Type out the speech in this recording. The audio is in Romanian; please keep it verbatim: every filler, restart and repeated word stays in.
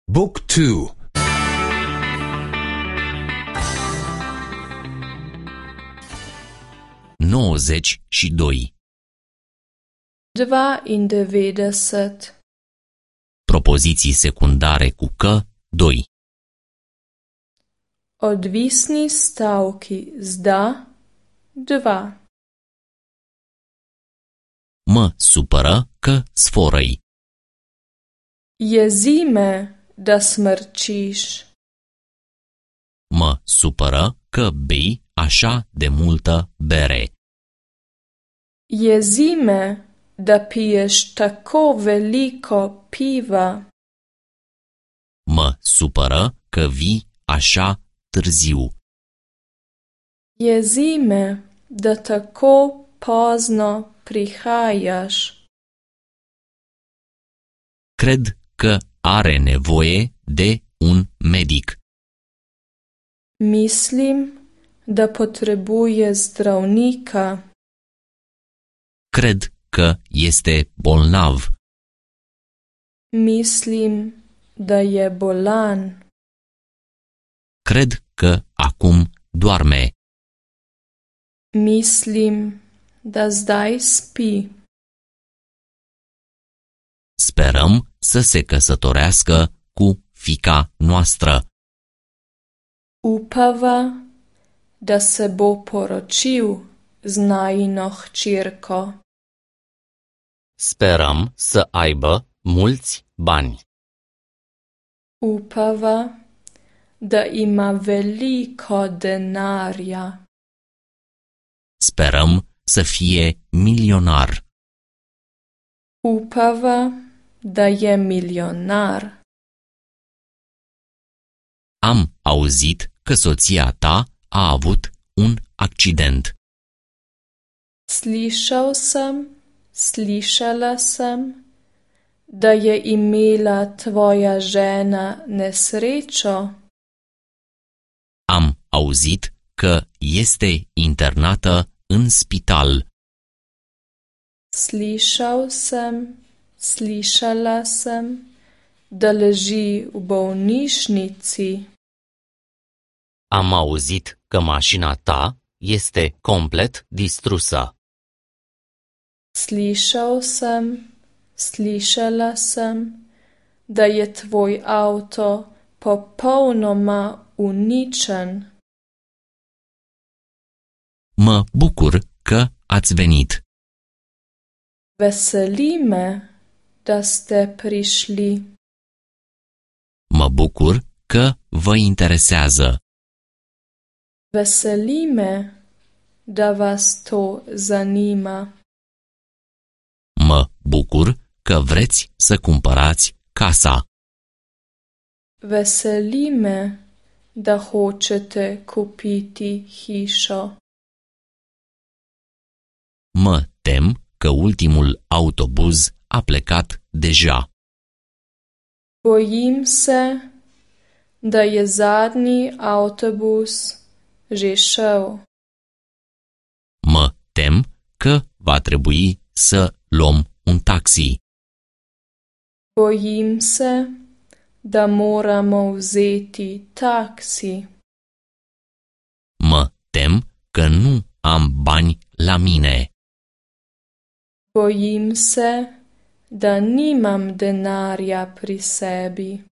Book two. nouăzeci și doi. dvaindevetdeset. Propoziții secundare cu că, doi. Odvisni stavki z da, dva. Mă supără că sforăi. Jezi me, da smrčiš. Mă supără că bei așa de multă bere. Jezi me, da piješ tako veliko piva. Mă supără că vii așa târziu. Jezi me, da tako pozno prihajaš. Cred că are nevoie de un medic. Mislim, da potrebuje zdravnika. Cred că este bolnav. Mislim, da je bolan. Cred că acum doarme. Mislim, da zdaj spi. Sperăm să se căsătorească cu fiica noastră. Upava, da se bo poročil z najino hčerko. Sperăm să aibă mulți bani. Upava, da ima veliko denarja. Sperăm să fie milionar. Upava, da je milijonar. Am auzit că soția ta a avut un accident. Slišal sem, slišala sem, da je imela tvoja žena nesrečo. Am auzit că este internată în spital. Slišal sem, slišala sem, da leži v bolnišnici. Am auzit că mașina ta este complet distrusă. Slišal sem, slišala sem, da je tvoj avto popolnoma uničen. Mă bucur că ați venit. Veseli me, da ste prišli. Mă bucur că vă interesează. Veseli me, da vas to zanima. Mă bucur că vreți să cumpărați casa. Veseli me, da hočete kupiti hišo. Mă tem că ultimul autobuz a plecat deja. Bojim se, da je zadnji avtobus že šel. Mă tem că va trebui să luăm un taxi. Bojim se, da moramo vzeti taksi. Mă tem că nu am bani la mine. Bojim se, da nimam denarja pri sebi.